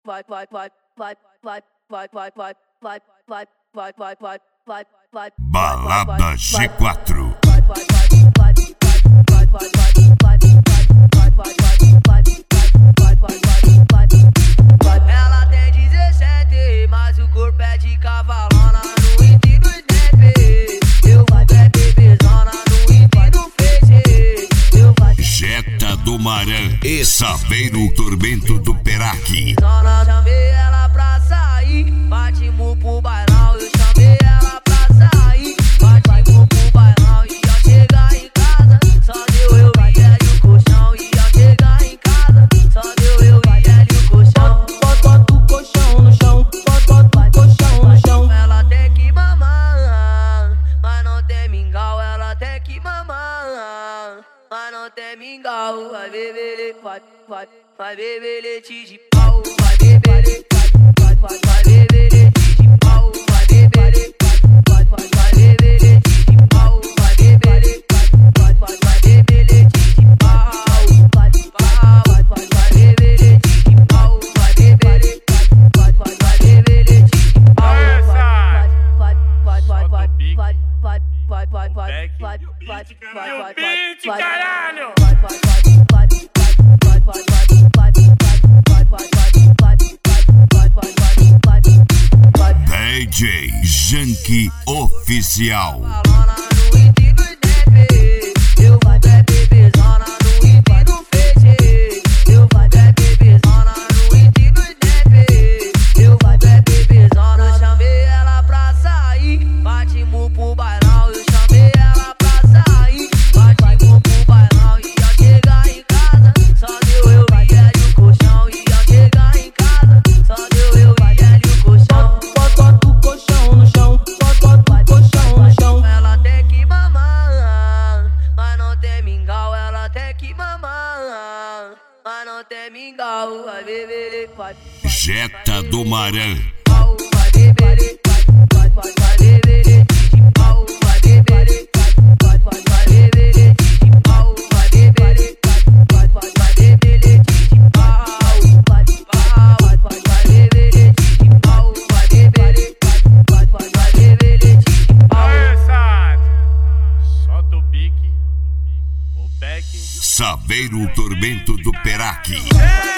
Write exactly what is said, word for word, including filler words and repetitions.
vai, vai, vai, vai, vai, vai, vai, vai, vai, vai, vai, vai, vai, vai, vai. Balada G quatro. Ela tem dezessete, mas o corpo é de cavalona. No hit no snap, eu vou é bebezona. No hit no face, eu vou Jetta do Marã e Saveiro Tormento do Peraque. zona. Chamei ela pra sair, partimos pro bailão. Eu chamei ela pra sair, partimos pro bailão. Ia chegar em casa, só deu eu e ela e o colchão. Ia chegar em casa, só deu eu e ela e o colchão. Bota o colchão no chão, bota o colchão no chão. Ela tem que mamar, mas não tem mingau. Ela tem que mamar, mas não tem mingau. Vai beber, vai, vai, vai beber leite de pau. Vai beber, vai, vai, vai, vai beber leite de pau. Vai beber, vai, vai, vai, vai beber leite de pau. Vai beber, vai, vai, vai, vai beber leite de pau. Vai, vai, vai, vai beber leite de pau. Vai beber, vai, vai, vai beber leite de pau. Vai, vai, vai, vai, vai, vai, vai, vai, vai, vai, vai, vai, vai, vai, vai, beat, vai, caralho! vai, vai, vai, vai, vai, vai, vai, vai, vai, vai, vai, vai, vai, vai, vai, vai, vai. D J Janky Oficial. Falona no hit no snap, eu vou é bebezona. No hit no face, eu vou é bebezona. No hit no snap, eu vou é bebezona. Eu chamei ela pra sair, partimos pro bailão. Eu chamei ela pra sair, partimos pro bailão. Ia chegar em casa, só deu eu e ela e o colchão. Ia chegar em casa, só deu eu e ela e o colchão. Bota o colchão no chão, bota o colchão no chão. Ela tem que mamar, mas não tem mingau. Ela tem que mamar, mas não tem mingau. Vai beber, vai, Jetta do Marã. pau. Vai beber, vai, vai, vai, vai beber leite de pau. Vai beber, vai, vai, vai, vai beber leite de pau. Vai beber, vai, vai, vai, vai beber leite de pau. Vai, vai, vai, vai, vai beber leite de pau. Vai beber, vai, vai, vai, vai beber leite de pau. Essa! Solta o pique, o back. Saveiro Tormento do Peraque. É!